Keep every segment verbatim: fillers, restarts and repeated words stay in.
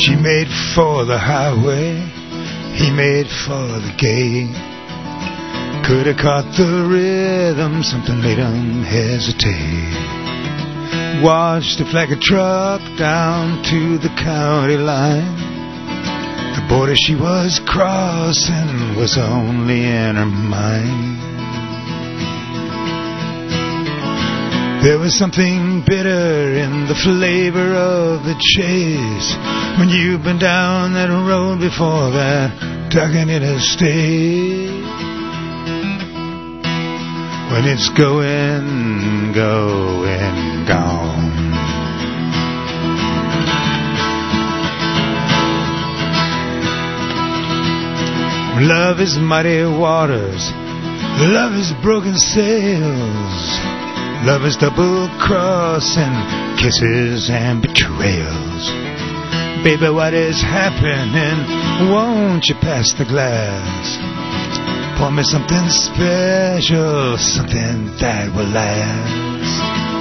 She made for the highway, he made for the gate. Could have caught the rhythm, something made him hesitate. Watched her flag a truck down to the county line. The border she was crossing was only in her mind. There was something bitter in the flavor of the chase. When you've been down that road before, that darkened interstate. When it's going, going, gone. Love is mighty waters, love is broken sails. Love is double-crossing, kisses and betrayals. Baby, what is happening? Won't you pass the glass? Pour me something special, something that will last.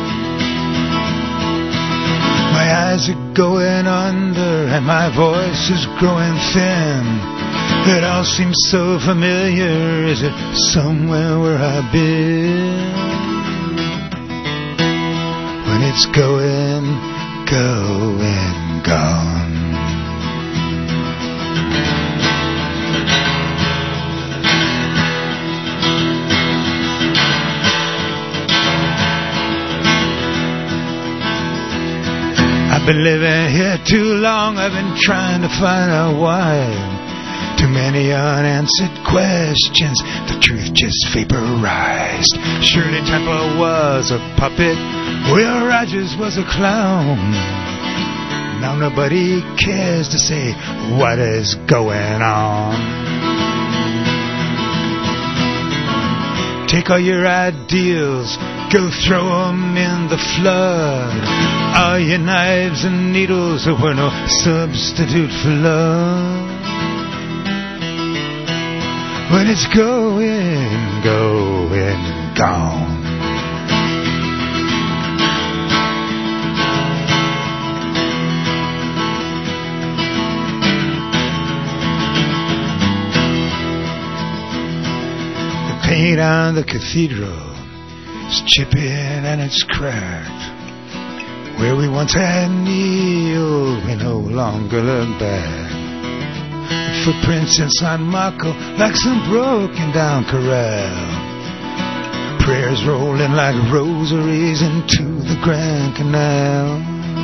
My eyes are going under and my voice is growing thin. It all seems so familiar. Is it somewhere where I've been? When it's going, going, gone. I've been living here too long, I've been trying to find out why. Too many unanswered questions, the truth just vaporized. Shirley Temple was a puppet, Will Rogers was a clown. Now nobody cares to say what is going on. Take all your ideals, go throw them in the flood. All your knives and needles were no substitute for love. When it's going, going, gone. The paint on the cathedral is chipping and it's cracked. Where we once had kneeled, we no longer look back. Footprints in San Marco like some broken down corral. Prayers rolling like rosaries into the Grand Canal.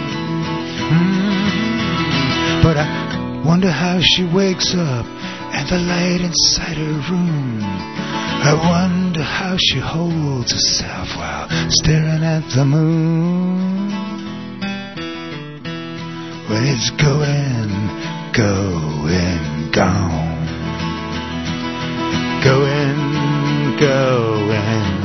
Mm-hmm. But I wonder how she wakes up and the light inside her room. I wonder how she holds herself while staring at the moon. When it's going, going, gone. Going, going.